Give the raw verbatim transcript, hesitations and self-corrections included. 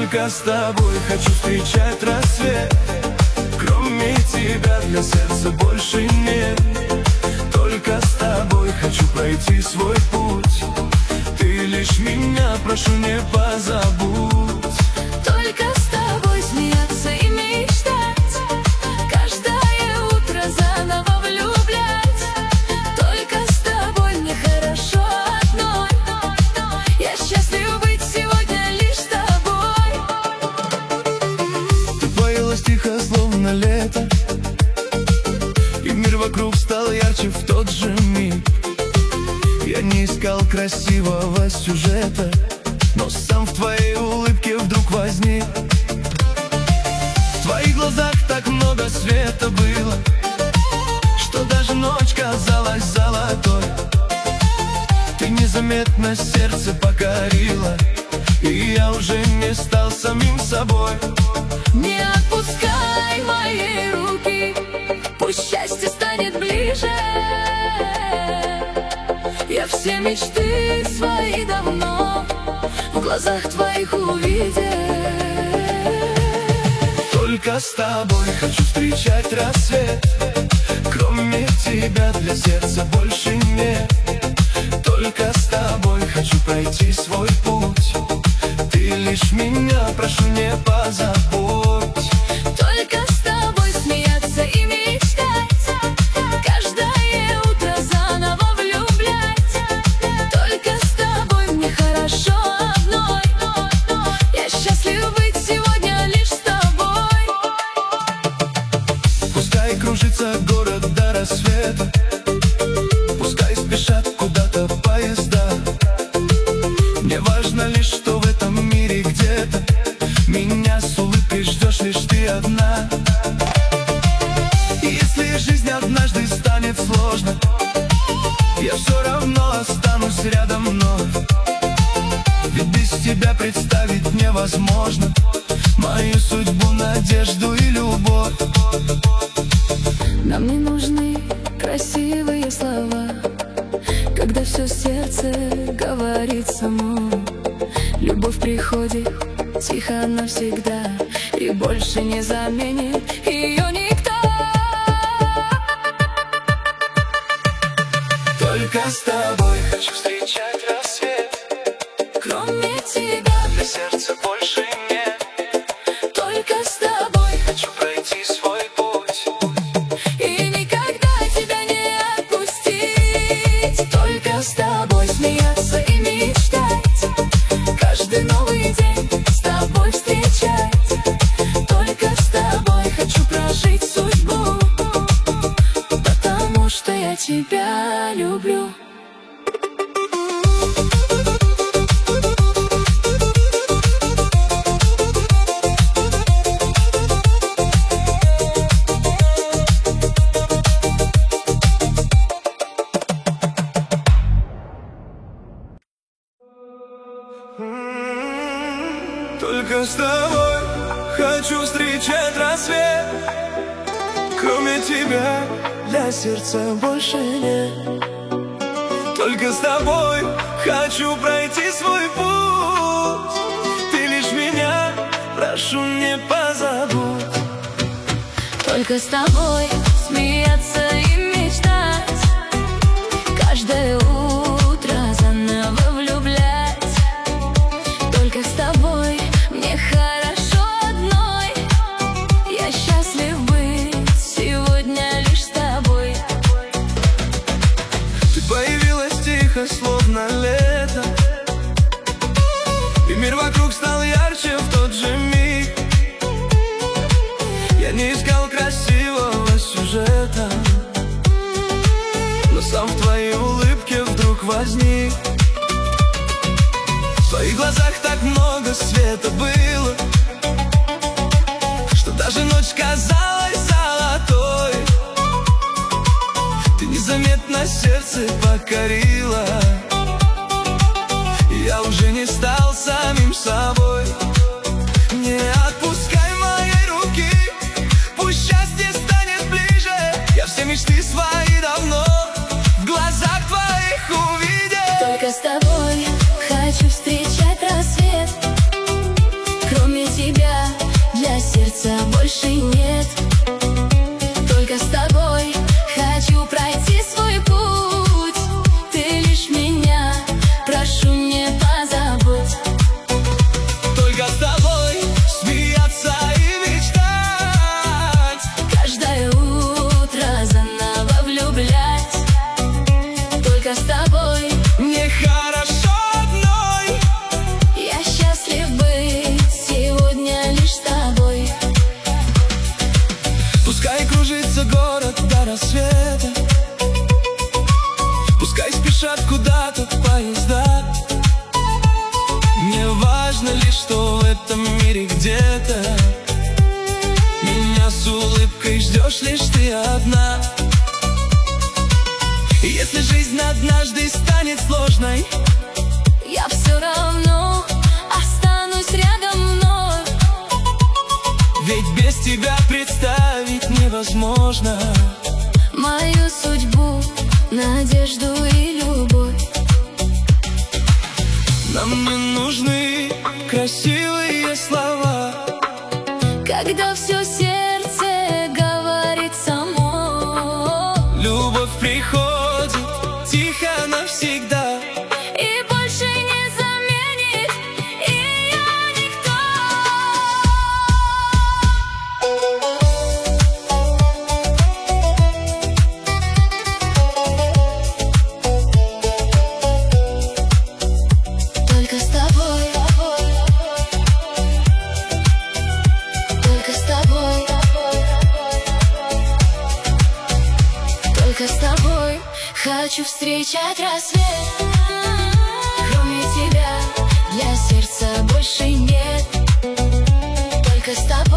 Только с тобой хочу встречать рассвет. Кроме тебя для сердца больше нет. Только с тобой хочу пройти свой путь. Ты лишь меня прошу, не позабудь. Только с тобой смеяться и мечтать, каждое утро заново влюблять. Только с тобой мне хорошо одной. Я счастлива быть сегодня лишь с тобой. Ты появилась тихо, словно лето, и мир вокруг стал ярче в тот же миг. Я не искал красивого сюжета, но сам в твоей улыбке вдруг возник. В твоих глазах так много света было, что даже ночь казалась золотой. Ты незаметно сердце покорила, и я уже не стал самим собой. Не отпускай моей руки, пусть счастье станет ближе. Я все мечты свои давно в глазах твоих увидел. Только с тобой хочу встречать рассвет. Кроме тебя для сердца больше нет. Только с тобой хочу пройти свой путь. Ты лишь меня прошу, не позабудь. Только с тобой смеяться и мечтать, каждое утро заново влюблять. Только с тобой мне хорошо одной. Я счастлива быть сегодня лишь с тобой. Пускай кружится город до рассвета, пускай спешат куда-то поезда. Мне важно лишь, что в этом мире где-то меня с улыбкой ждешь лишь ты одна. И если жизнь однажды станет сложно, я все равно останусь рядом вновь. Ведь без тебя представить невозможно мою судьбу, надежду и любовь. Нам не нужны красивые слова, когда все сердце говорит само. Любовь приходит тихо навсегда, и больше не заменит ее никто. Только с тобой хочу встречать рассвет. Кроме тебя Для сердца больше нет. только с тобой Хочу пройти свой путь. и никогда тебя не отпустить. Только с тобой смеяться и мечтать, каждый новый день с тобой встречать. Только с тобой хочу прожить судьбу, потому что я тебя люблю. Только с тобой хочу встречать рассвет. Кроме тебя для сердца больше нет. Только с тобой хочу пройти свой путь. Ты лишь меня прошу, не позабудь. Только с тобой смеяться и мечтать, каждое утро заново влюблять. Только с тобой мне хорошо одной. Я счастлив быть сегодня лишь с тобой. Ты появилась тихо, словно лето, и мир вокруг стал ярче в тот же миг. Я не искал красивого сюжета, но сам в твоей улыбке вдруг возник. В твоих глазах так много света было, что даже ночь казалась золотой. Ты незаметно сердце покорила, и я уже не стал самим собой. Не отпускай моей руки, пусть счастье станет ближе. Я все мечты свои давно в глазах твоих увидел. Только с тобой хочу встречать рассвет. Кроме больше нет. Только с тобой хочу пройти свой путь. Ты лишь меня, прошу, не позабудь. Только с тобой смеяться и мечтать, Каждое утро заново влюблять. Только с тобой мне хорошо одной. я счастлив быть сегодня лишь с тобой. Пускай кружится город до рассвета, пускай спешат куда-то поезда. Мне важно лишь, что в этом мире где-то меня с улыбкой ждешь лишь ты одна. И если жизнь однажды станет сложной, Я все равно останусь рядом вновь. ведь без тебя представить невозможно Мою судьбу, надежду и любовь. нам не нужны красивые слова, Когда все сердце говорит само, любовь приходит тихо навсегда. и больше не заменит ее никто. Только с тобой, только с тобой, только с тобой хочу встречать рассвет. Кроме тебя для сердца больше нет. Только с тобой